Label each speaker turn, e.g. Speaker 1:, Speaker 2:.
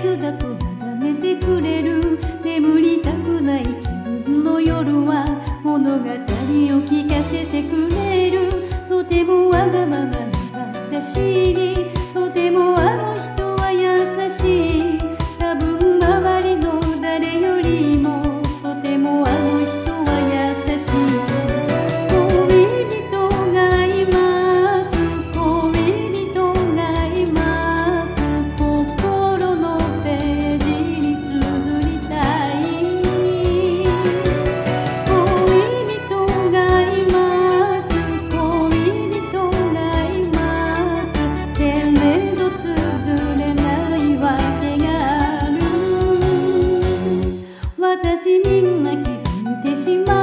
Speaker 1: 役だと眺めてくれる。眠りたくない気分の夜は物語を聞かせてくれる。とてもわがままな私にとてもあの人は優しい。多分周りの誰よりもとてもあの人は優しい。恋人がいます、恋人がいます。心のページに綴りたい。恋人がいます、恋人がいます。けれど綴れないわけがある。私みんな気づいてしまう。